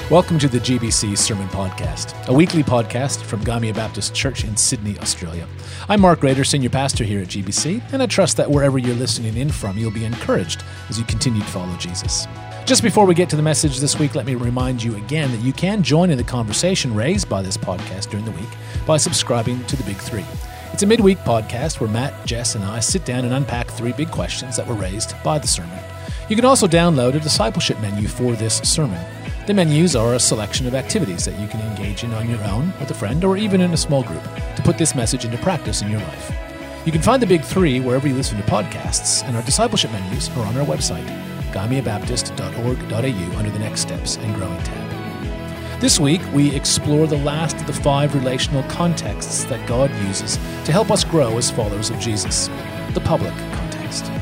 Welcome to the GBC Sermon Podcast, a weekly podcast from Gymea Baptist Church in Sydney, Australia. I'm Mark Rader, Senior Pastor here at GBC, and I trust that wherever you're listening in from, you'll be encouraged as you continue to follow Jesus. Just before we get to the message this week, let me remind you again that you can join in the conversation raised by this podcast during the week by subscribing to The Big Three. It's a midweek podcast where Matt, Jess, and I sit down and unpack three big questions that were raised by the sermon. You can also download a discipleship menu for this sermon. The menus are a selection of activities that you can engage in on your own, with a friend, or even in a small group to put this message into practice in your life. You can find the Big Three wherever you listen to podcasts, and our discipleship menus are on our website, gymeabaptist.org.au, under the Next Steps and Growing tab. This week, we explore the last of the 5 relational contexts that God uses to help us grow as followers of Jesus, the public context.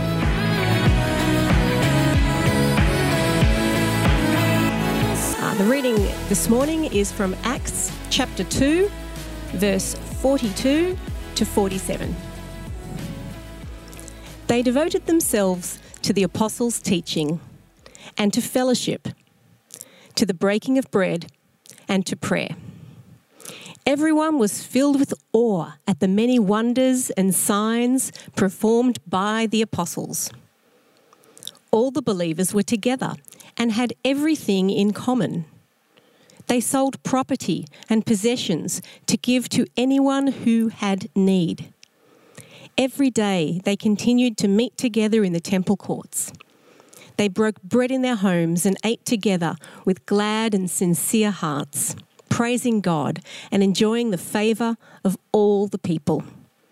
The reading this morning is from Acts chapter 2, verse 42 to 47. They devoted themselves to the apostles' teaching and to fellowship, to the breaking of bread and to prayer. Everyone was filled with awe at the many wonders and signs performed by the apostles. All the believers were together and had everything in common. They sold property and possessions to give to anyone who had need. Every day they continued to meet together in the temple courts. They broke bread in their homes and ate together with glad and sincere hearts, praising God and enjoying the favour of all the people.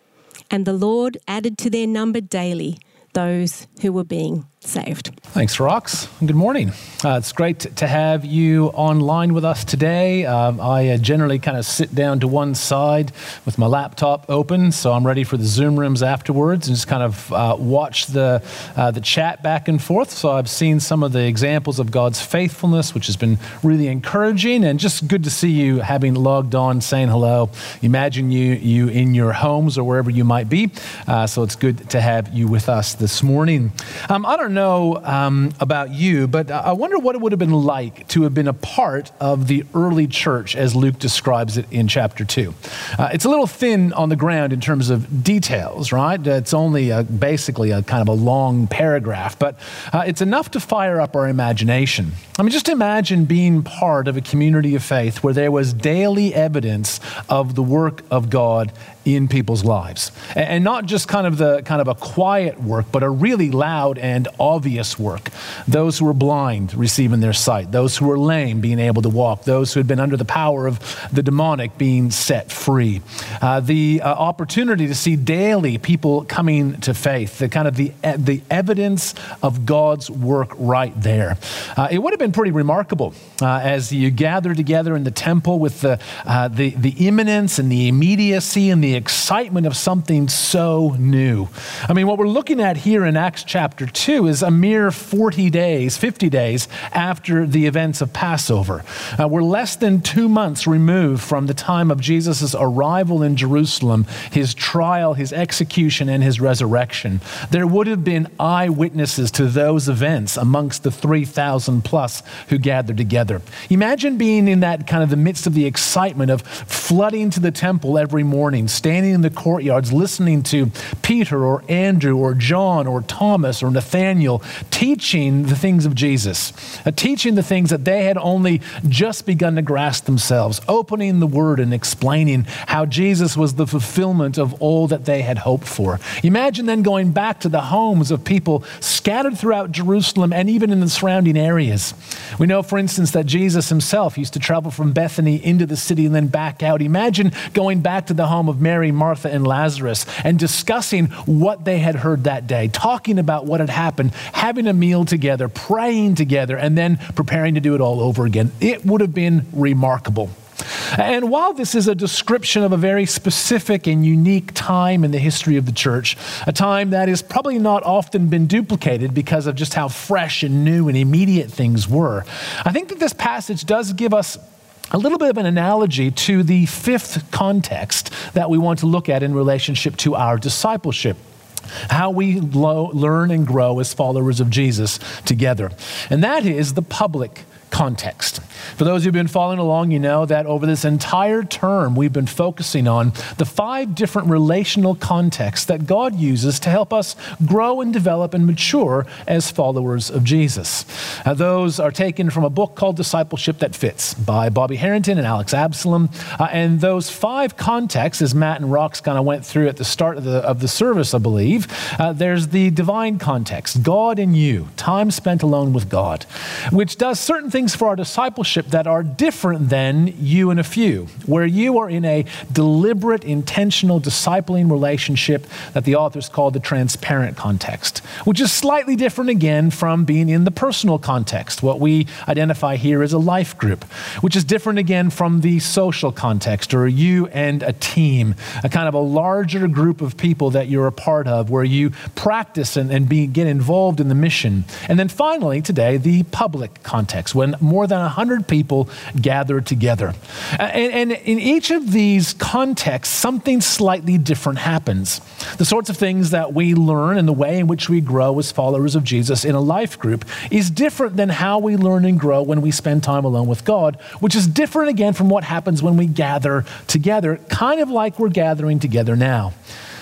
And the Lord added to their number daily those who were being saved. Thanks, Rox. Good morning. It's great to have you online with us today. I generally kind of sit down to one side with my laptop open, so I'm ready for the Zoom rooms afterwards and just kind of watch the chat back and forth. So I've seen some of the examples of God's faithfulness, which has been really encouraging, and just good to see you having logged on, saying hello. Imagine you in your homes or wherever you might be. So it's good to have you with us this morning. I don't know about you, but I wonder what it would have been like to have been a part of the early church as Luke describes it in chapter 2. It's a little thin on the ground in terms of details, right? It's only basically a kind of a long paragraph, but it's enough to fire up our imagination. I mean, just imagine being part of a community of faith where there was daily evidence of the work of God in people's lives, and not just kind of a quiet work, but a really loud and obvious work. Those who were blind receiving their sight, those who were lame being able to walk, those who had been under the power of the demonic being set free. The opportunity to see daily people coming to faith, the evidence of God's work right there. It would have been pretty remarkable as you gather together in the temple with the imminence and the immediacy and the excitement of something so new. I mean, what we're looking at here in Acts chapter 2 is a mere 50 days after the events of Passover. We're less than 2 months removed from the time of Jesus' arrival in Jerusalem, his trial, his execution, and his resurrection. There would have been eyewitnesses to those events amongst the 3,000 plus who gathered together. Imagine being in that kind of the midst of the excitement of flooding to the temple every morning, standing in the courtyards, listening to Peter or Andrew or John or Thomas or Nathaniel teaching the things of Jesus, teaching the things that they had only just begun to grasp themselves, opening the word and explaining how Jesus was the fulfillment of all that they had hoped for. Imagine then going back to the homes of people scattered throughout Jerusalem and even in the surrounding areas. We know, for instance, that Jesus himself used to travel from Bethany into the city and then back out. Imagine going back to the home of Mary, Martha, and Lazarus and discussing what they had heard that day, talking about what had happened, having a meal together, praying together, and then preparing to do it all over again. It would have been remarkable. And while this is a description of a very specific and unique time in the history of the church, a time that has probably not often been duplicated because of just how fresh and new and immediate things were, I think that this passage does give us a little bit of an analogy to the 5th context that we want to look at in relationship to our discipleship. How we learn and grow as followers of Jesus together. And that is the public context. For those who've been following along, you know that over this entire term, we've been focusing on the 5 different relational contexts that God uses to help us grow and develop and mature as followers of Jesus. Those are taken from a book called Discipleship That Fits by Bobby Harrington and Alex Absalom. And those 5 contexts, as Matt and Rox kind of went through at the start of the service, I believe, there's the divine context, God and you, time spent alone with God, which does certain things for our discipleship that are different than you and a few, where you are in a deliberate, intentional discipling relationship that the authors call the transparent context, which is slightly different again from being in the personal context, what we identify here as a life group, which is different again from the social context, or you and a team, a kind of a larger group of people that you're a part of, where you practice and get involved in the mission. And then finally, today, the public context, when more than 100 people gathered together. And in each of these contexts, something slightly different happens. The sorts of things that we learn and the way in which we grow as followers of Jesus in a life group is different than how we learn and grow when we spend time alone with God, which is different again from what happens when we gather together, kind of like we're gathering together now.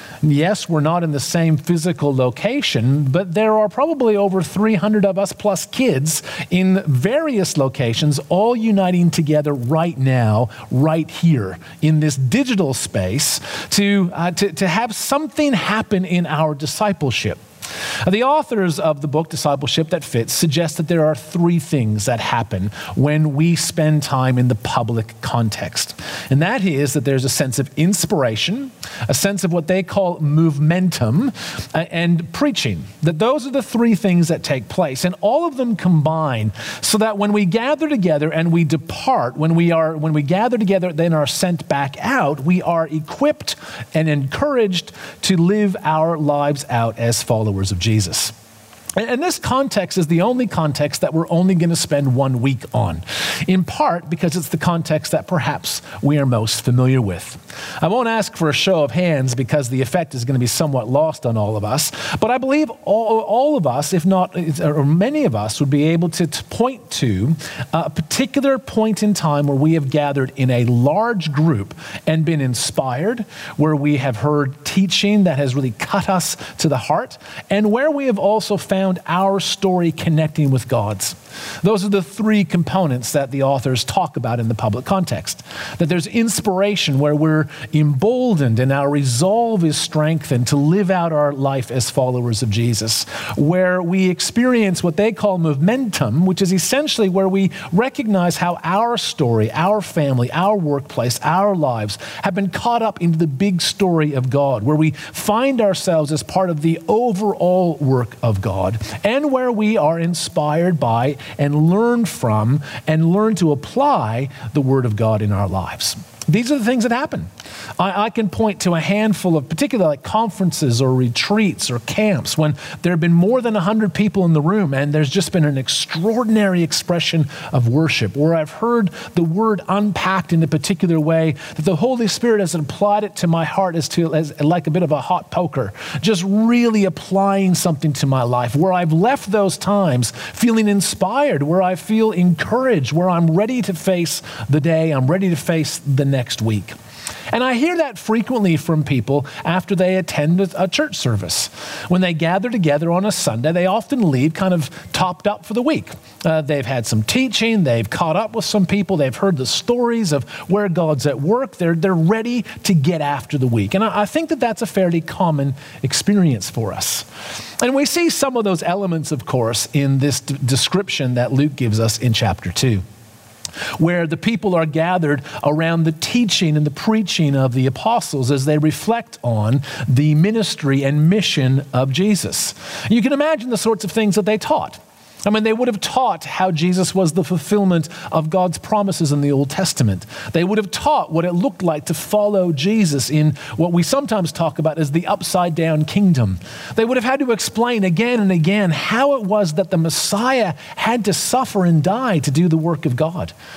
Yes, we're not in the same physical location, but there are probably over 300 of us plus kids in various locations, all uniting together right now, right here in this digital space to have something happen in our discipleship. The authors of the book Discipleship That Fits suggest that there are 3 things that happen when we spend time in the public context. And that is that there's a sense of inspiration, a sense of what they call momentum, and preaching. That those are the 3 things that take place. And all of them combine so that when we gather together and we depart, when we gather together then are sent back out, we are equipped and encouraged to live our lives out as followers of Jesus. And this context is the only context that we're only going to spend 1 week on, in part because it's the context that perhaps we are most familiar with. I won't ask for a show of hands because the effect is going to be somewhat lost on all of us, but I believe all of us, if not, or many of us, would be able to point to a particular point in time where we have gathered in a large group and been inspired, where we have heard teaching that has really cut us to the heart, and where we have also found our story connecting with God's. Those are the 3 components that the authors talk about in the public context. That there's inspiration where we're emboldened and our resolve is strengthened to live out our life as followers of Jesus. Where we experience what they call momentum, which is essentially where we recognize how our story, our family, our workplace, our lives have been caught up into the big story of God. Where we find ourselves as part of the overall work of God. And where we are inspired by and learn from and learn to apply the Word of God in our lives. These are the things that happen. I can point to a handful of particular conferences or retreats or camps when there have been more than 100 people in the room and there's just been an extraordinary expression of worship where I've heard the Word unpacked in a particular way that the Holy Spirit has applied it to my heart as like a bit of a hot poker, just really applying something to my life, where I've left those times feeling inspired, where I feel encouraged, where I'm ready to face the day, I'm ready to face the next week. And I hear that frequently from people after they attend a church service. When they gather together on a Sunday, they often leave kind of topped up for the week. They've had some teaching, they've caught up with some people, they've heard the stories of where God's at work, they're ready to get after the week. And I think that that's a fairly common experience for us. And we see some of those elements, of course, in this description that Luke gives us in chapter 2. Where the people are gathered around the teaching and the preaching of the apostles as they reflect on the ministry and mission of Jesus. You can imagine the sorts of things that they taught. I mean, they would have taught how Jesus was the fulfillment of God's promises in the Old Testament. They would have taught what it looked like to follow Jesus in what we sometimes talk about as the upside down kingdom. They would have had to explain again and again how it was that the Messiah had to suffer and die to do the work of God.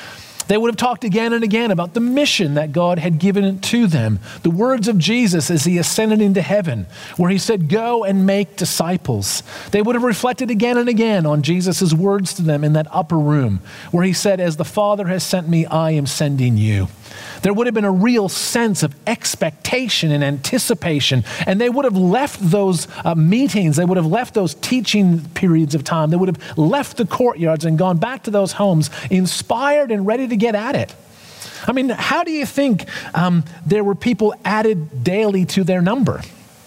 They would have talked again and again about the mission that God had given to them. The words of Jesus as he ascended into heaven, where he said, "Go and make disciples." They would have reflected again and again on Jesus' words to them in that upper room, where he said, "As the Father has sent me, I am sending you." There would have been a real sense of expectation and anticipation, and they would have left those meetings, they would have left those teaching periods of time, they would have left the courtyards and gone back to those homes inspired and ready to get at it. I mean, how do you think there were people added daily to their number?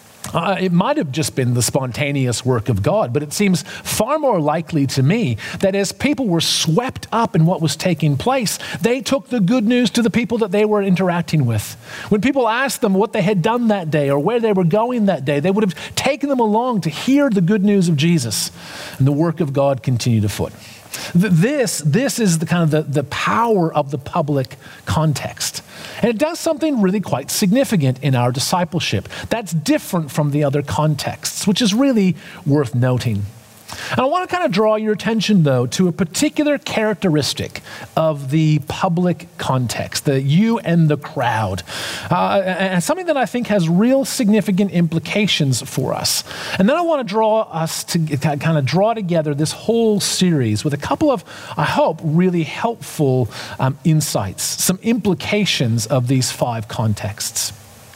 It might have just been the spontaneous work of God, but it seems far more likely to me that as people were swept up in what was taking place, they took the good news to the people that they were interacting with. When people asked them what they had done that day or where they were going that day, they would have taken them along to hear the good news of Jesus, and the work of God continued afoot. This is the kind of the power of the public context. And it does something really quite significant in our discipleship that's different from the other contexts, which is really worth noting. And I want to kind of draw your attention, though, to a particular characteristic of the public context, the you and the crowd, and something that I think has real significant implications for us. And then I want to draw us to kind of draw together this whole series with a couple of, I hope, really helpful insights, some implications of these 5 contexts.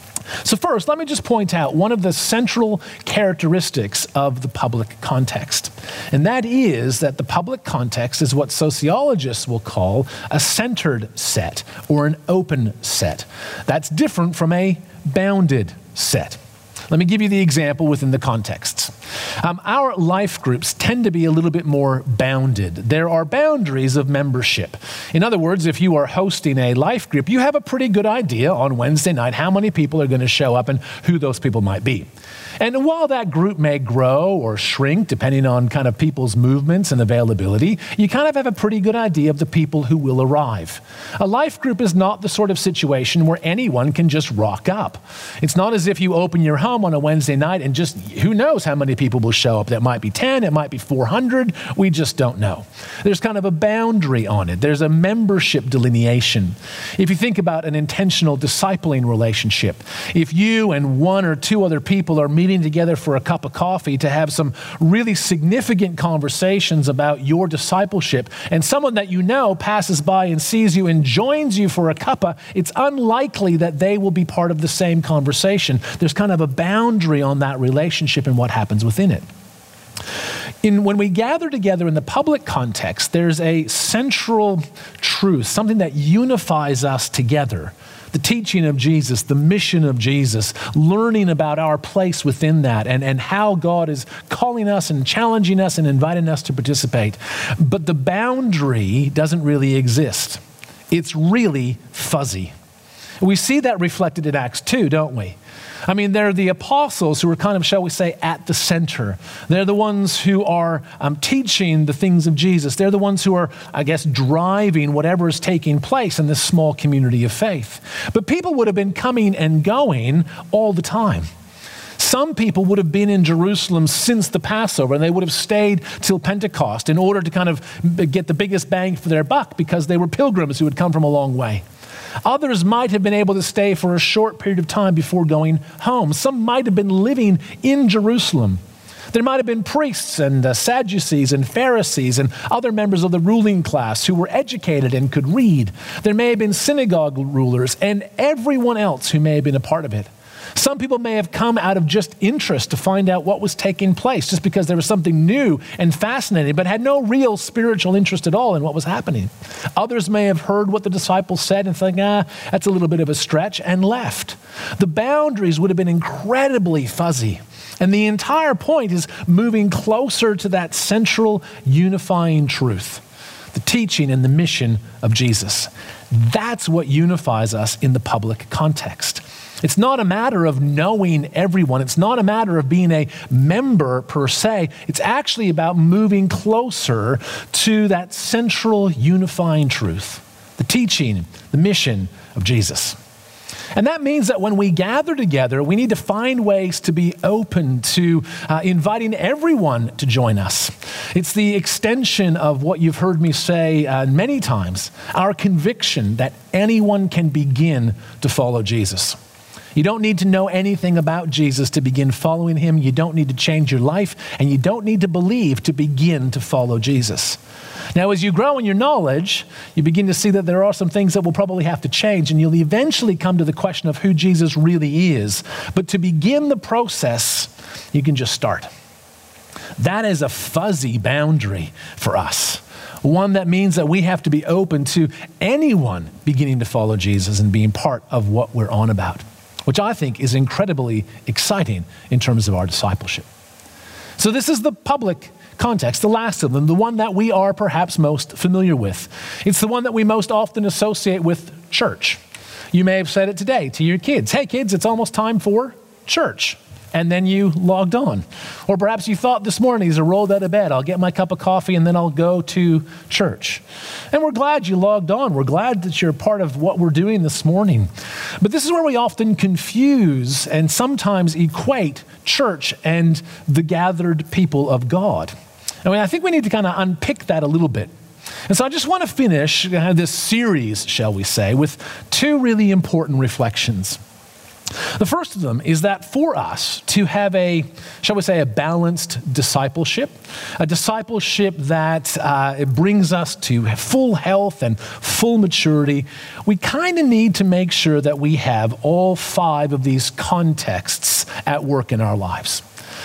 So first, let me just point out one of the central characteristics of the public context, and that is that the public context is what sociologists will call a centered set or an open set. That's different from a bounded set. Let me give you the example within the context. Our life groups tend to be a little bit more bounded. There are boundaries of membership. In other words, if you are hosting a life group, you have a pretty good idea on Wednesday night how many people are going to show up and who those people might be. And while that group may grow or shrink, depending on kind of people's movements and availability, you kind of have a pretty good idea of the people who will arrive. A life group is not the sort of situation where anyone can just rock up. It's not as if you open your home on a Wednesday night and just, who knows how many people will show up. That might be 10, it might be 400, we just don't know. There's kind of a boundary on it. There's a membership delineation. If you think about an intentional discipling relationship, if you and 1 or 2 other people are meeting together for a cup of coffee to have some really significant conversations about your discipleship, and someone that you know passes by and sees you and joins you for a cuppa, it's unlikely that they will be part of the same conversation. There's kind of a boundary on that relationship and what happens within it. When we gather together in the public context, there's a central truth, something that unifies us together. The teaching of Jesus, the mission of Jesus, learning about our place within that and how God is calling us and challenging us and inviting us to participate. But the boundary doesn't really exist. It's really fuzzy. We see that reflected in Acts 2, don't we? I mean, they're the apostles who are kind of, shall we say, at the center. They're the ones who are teaching the things of Jesus. They're the ones who are, I guess, driving whatever is taking place in this small community of faith. But people would have been coming and going all the time. Some people would have been in Jerusalem since the Passover, and they would have stayed till Pentecost in order to kind of get the biggest bang for their buck because they were pilgrims who had come from a long way. Others might have been able to stay for a short period of time before going home. Some might have been living in Jerusalem. There might have been priests and Sadducees and Pharisees and other members of the ruling class who were educated and could read. There may have been synagogue rulers and everyone else who may have been a part of it. Some people may have come out of just interest to find out what was taking place, just because there was something new and fascinating, but had no real spiritual interest at all in what was happening. Others may have heard what the disciples said and think, that's a little bit of a stretch, and left. The boundaries would have been incredibly fuzzy. And the entire point is moving closer to that central unifying truth, the teaching and the mission of Jesus. That's what unifies us in the public context. It's not a matter of knowing everyone. It's not a matter of being a member per se. It's actually about moving closer to that central unifying truth, the teaching, the mission of Jesus. And that means that when we gather together, we need to find ways to be open to inviting everyone to join us. It's the extension of what you've heard me say many times, our conviction that anyone can begin to follow Jesus. You don't need to know anything about Jesus to begin following him. You don't need to change your life, and you don't need to believe to begin to follow Jesus. Now, as you grow in your knowledge, you begin to see that there are some things that will probably have to change, and you'll eventually come to the question of who Jesus really is. But to begin the process, you can just start. That is a fuzzy boundary for us. One that means that we have to be open to anyone beginning to follow Jesus and being part of what we're on about, which I think is incredibly exciting in terms of our discipleship. So this is the public context, the last of them, the one that we are perhaps most familiar with. It's the one that we most often associate with church. You may have said it today to your kids. Hey kids, it's almost time for church. And then you logged on. Or perhaps you thought this morning as I rolled out of bed, I'll get my cup of coffee and then I'll go to church. And we're glad you logged on. We're glad that you're part of what we're doing this morning. But this is where we often confuse and sometimes equate church and the gathered people of God. I think we need to kind of unpick that a little bit. And so I just want to finish this series, shall we say, with two really important reflections. The first of them is that for us to have a balanced discipleship, a discipleship that it brings us to full health and full maturity, we kind of need to make sure that we have all five of these contexts at work in our lives.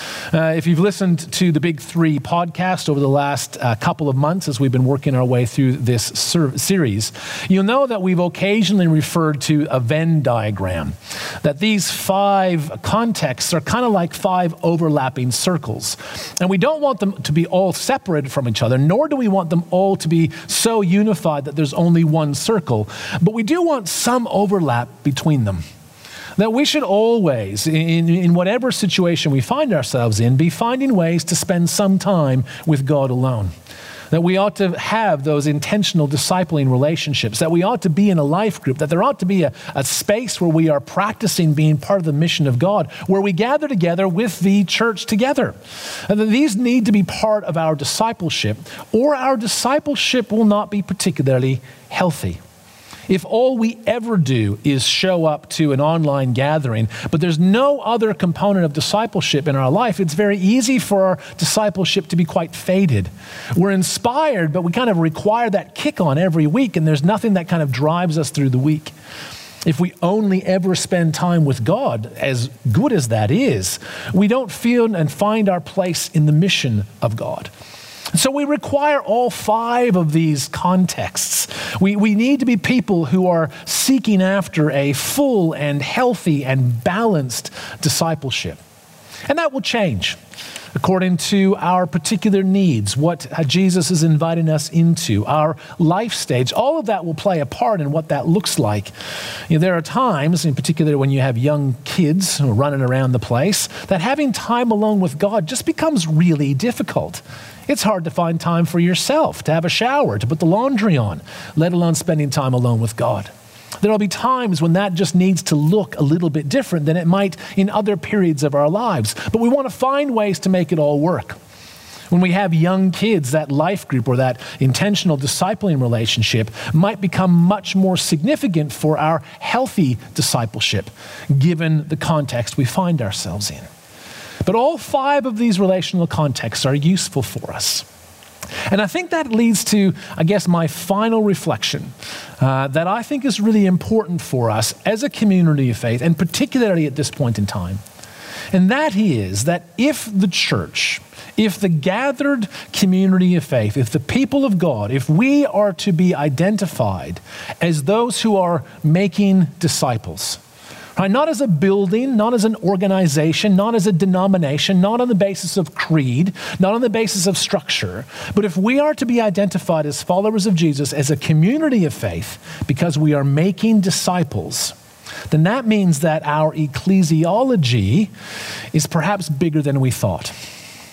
If you've listened to the Big Three podcast over the last couple of months as we've been working our way through this series, you'll know that we've occasionally referred to a Venn diagram, that these five contexts are kind of like five overlapping circles. And we don't want them to be all separated from each other, nor do we want them all to be so unified that there's only one circle, but we do want some overlap between them. That we should always, in whatever situation we find ourselves in, be finding ways to spend some time with God alone. That we ought to have those intentional discipling relationships, that we ought to be in a life group, that there ought to be a space where we are practicing being part of the mission of God, where we gather together with the church together. And that these need to be part of our discipleship, or our discipleship will not be particularly healthy. If all we ever do is show up to an online gathering, but there's no other component of discipleship in our life, it's very easy for our discipleship to be quite faded. We're inspired, but we kind of require that kick on every week, and there's nothing that kind of drives us through the week. If we only ever spend time with God, as good as that is, we don't feel and find our place in the mission of God. So we require all five of these contexts. We need to be people who are seeking after a full and healthy and balanced discipleship. And that will change according to our particular needs, what Jesus is inviting us into, our life stage. All of that will play a part in what that looks like. There are times, in particular when you have young kids running around the place, that having time alone with God just becomes really difficult. It's hard to find time for yourself, to have a shower, to put the laundry on, let alone spending time alone with God. There'll be times when that just needs to look a little bit different than it might in other periods of our lives. But we want to find ways to make it all work. When we have young kids, that life group or that intentional discipling relationship might become much more significant for our healthy discipleship, given the context we find ourselves in. But all five of these relational contexts are useful for us. And I think that leads to, my final reflection that I think is really important for us as a community of faith, and particularly at this point in time. And that is that if the church, if the gathered community of faith, if the people of God, if we are to be identified as those who are making disciples, right? Not as a building, not as an organization, not as a denomination, not on the basis of creed, not on the basis of structure, but if we are to be identified as followers of Jesus, as a community of faith, because we are making disciples, then that means that our ecclesiology is perhaps bigger than we thought.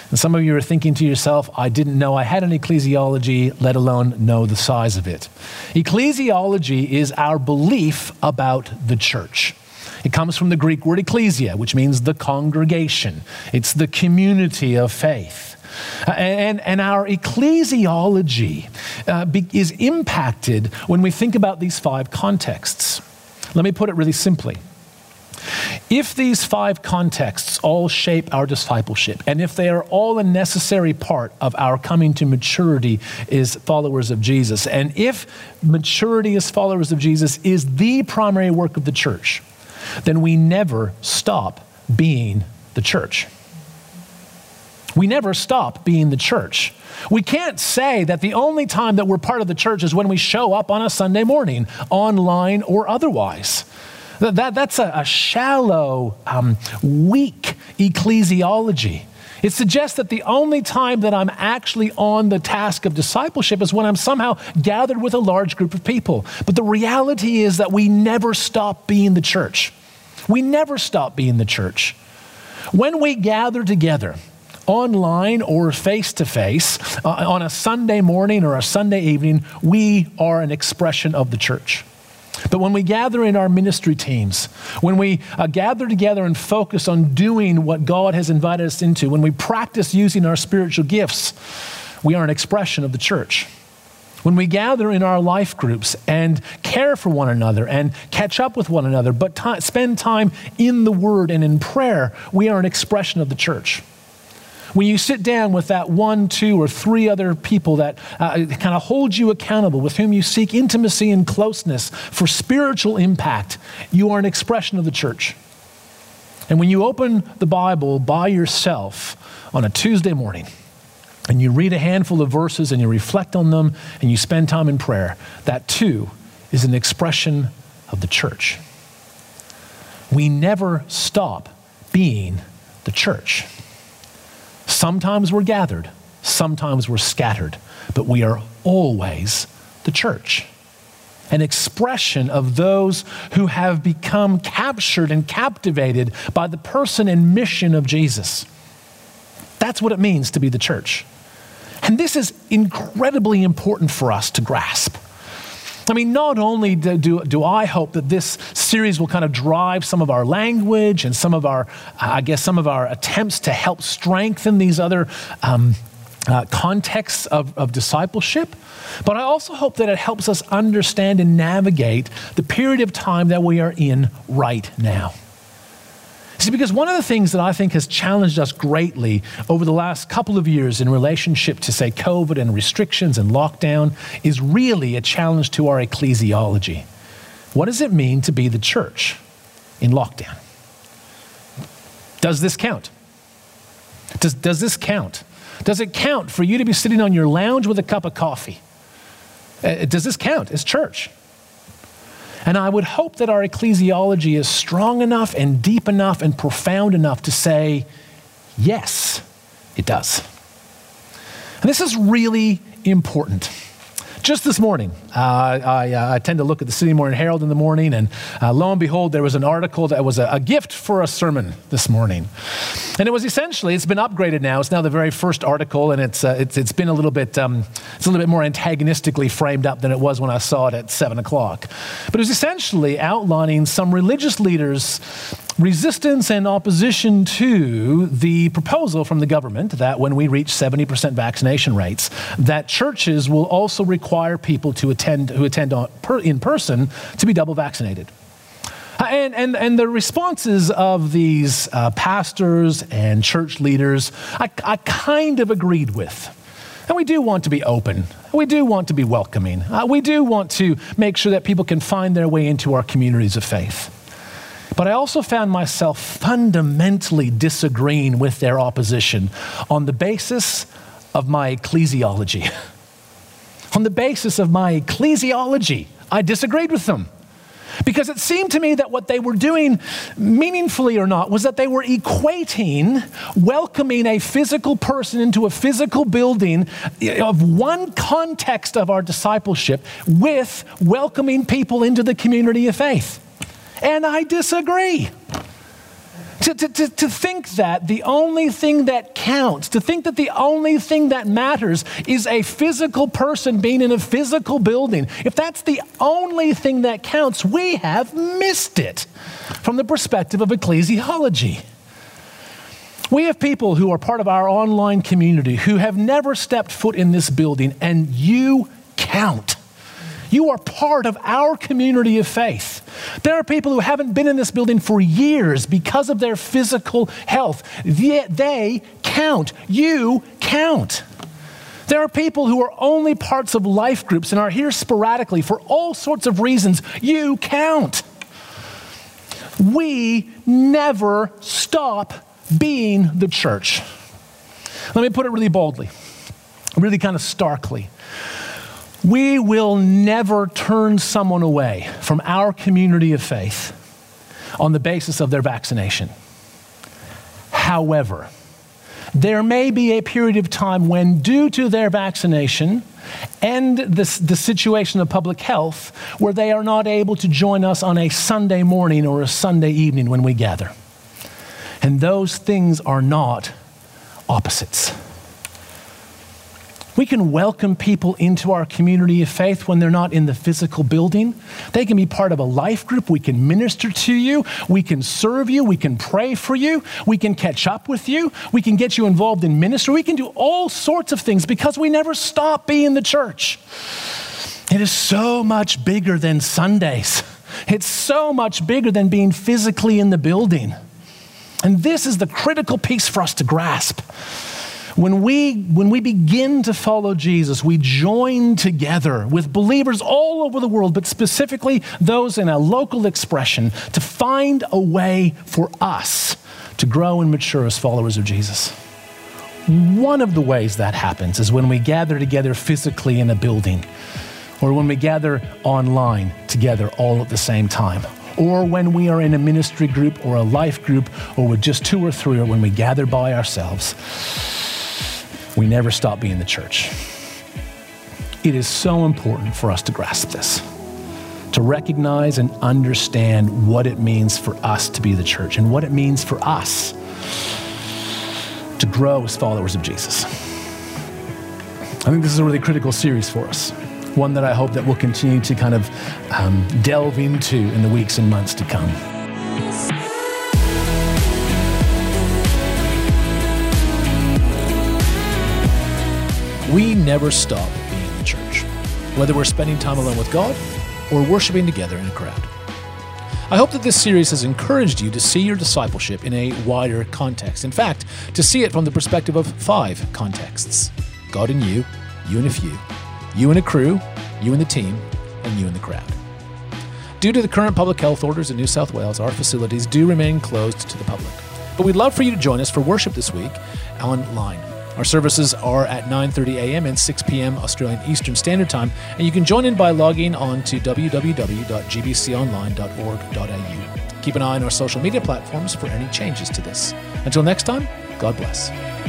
And some of you are thinking to yourself, I didn't know I had an ecclesiology, let alone know the size of it. Ecclesiology is our belief about the church. It comes from the Greek word ecclesia, which means the congregation. It's the community of faith. And our ecclesiology is impacted when we think about these 5 contexts. Let me put it really simply. If these 5 contexts all shape our discipleship, and if they are all a necessary part of our coming to maturity as followers of Jesus, and if maturity as followers of Jesus is the primary work of the church, then we never stop being the church. We never stop being the church. We can't say that the only time that we're part of the church is when we show up on a Sunday morning, online or otherwise. That's a shallow, weak ecclesiology. It suggests that the only time that I'm actually on the task of discipleship is when I'm somehow gathered with a large group of people. But the reality is that we never stop being the church. We never stop being the church. When we gather together, online or face-to-face, on a Sunday morning or a Sunday evening, we are an expression of the church. But when we gather in our ministry teams, when we gather together and focus on doing what God has invited us into, when we practice using our spiritual gifts, we are an expression of the church. When we gather in our life groups and care for one another and catch up with one another, but spend time in the Word and in prayer, we are an expression of the church. When you sit down with that 1, 2, or 3 other people that kind of hold you accountable, with whom you seek intimacy and closeness for spiritual impact, you are an expression of the church. And when you open the Bible by yourself on a Tuesday morning, and you read a handful of verses and you reflect on them and you spend time in prayer, that too is an expression of the church. We never stop being the church. Sometimes we're gathered, sometimes we're scattered, but we are always the church. An expression of those who have become captured and captivated by the person and mission of Jesus. That's what it means to be the church. And this is incredibly important for us to grasp. I mean, not only do I hope that this series will kind of drive some of our language and some of our attempts to help strengthen these other contexts of discipleship, but I also hope that it helps us understand and navigate the period of time that we are in right now. See, because one of the things that I think has challenged us greatly over the last couple of years in relationship to, say, COVID and restrictions and lockdown is really a challenge to our ecclesiology. What does it mean to be the church in lockdown? Does this count? Does this count? Does it count for you to be sitting on your lounge with a cup of coffee? Does this count as church? And I would hope that our ecclesiology is strong enough and deep enough and profound enough to say, yes, it does. And this is really important. Just this morning, I tend to look at the Sydney Morning Herald in the morning, and lo and behold, there was an article that was a gift for a sermon this morning. And it was essentially, it's been upgraded now. It's now the very first article, and it's been a little bit more antagonistically framed up than it was when I saw it at 7 o'clock. But it was essentially outlining some religious leaders' resistance and opposition to the proposal from the government that when we reach 70% vaccination rates, that churches will also require people who attend in person to be double vaccinated. And the responses of these pastors and church leaders, I kind of agreed with. And we do want to be open. We do want to be welcoming. We do want to make sure that people can find their way into our communities of faith. But I also found myself fundamentally disagreeing with their opposition on the basis of my ecclesiology. On the basis of my ecclesiology, I disagreed with them. Because it seemed to me that what they were doing, meaningfully or not, was that they were equating welcoming a physical person into a physical building of one context of our discipleship with welcoming people into the community of faith. And I disagree. To think that the only thing that counts, to think that the only thing that matters is a physical person being in a physical building, if that's the only thing that counts, we have missed it from the perspective of ecclesiology. We have people who are part of our online community who have never stepped foot in this building, and you count. You are part of our community of faith. There are people who haven't been in this building for years because of their physical health. Yet they count. You count. There are people who are only parts of life groups and are here sporadically for all sorts of reasons. You count. We never stop being the church. Let me put it really boldly, really kind of starkly. We will never turn someone away from our community of faith on the basis of their vaccination. However, there may be a period of time when, due to their vaccination and the situation of public health, where they are not able to join us on a Sunday morning or a Sunday evening when we gather. And those things are not opposites. We can welcome people into our community of faith when they're not in the physical building. They can be part of a life group. We can minister to you. We can serve you. We can pray for you. We can catch up with you. We can get you involved in ministry. We can do all sorts of things because we never stop being the church. It is so much bigger than Sundays. It's so much bigger than being physically in the building. And this is the critical piece for us to grasp. When we begin to follow Jesus, we join together with believers all over the world, but specifically those in a local expression, to find a way for us to grow and mature as followers of Jesus. One of the ways that happens is when we gather together physically in a building, or when we gather online together all at the same time, or when we are in a ministry group or a life group, or with just 2 or 3, or when we gather by ourselves. We never stop being the church. It is so important for us to grasp this, to recognize and understand what it means for us to be the church and what it means for us to grow as followers of Jesus. I think this is a really critical series for us, one that I hope that we'll continue to kind of delve into in the weeks and months to come. We never stop being the church, whether we're spending time alone with God or worshiping together in a crowd. I hope that this series has encouraged you to see your discipleship in a wider context. In fact, to see it from the perspective of 5 contexts: God and you and a few, you and a crew, you and the team, and you and the crowd. Due to the current public health orders in New South Wales, our facilities do remain closed to the public. But we'd love for you to join us for worship this week online. Our services are at 9:30 a.m. and 6 p.m. Australian Eastern Standard Time, and you can join in by logging on to www.gbconline.org.au. Keep an eye on our social media platforms for any changes to this. Until next time, God bless.